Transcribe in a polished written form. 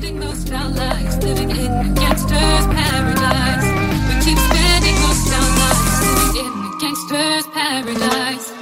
spending most of our lives living in a gangster's paradise. We keep spending most of our lives living in a gangster's paradise.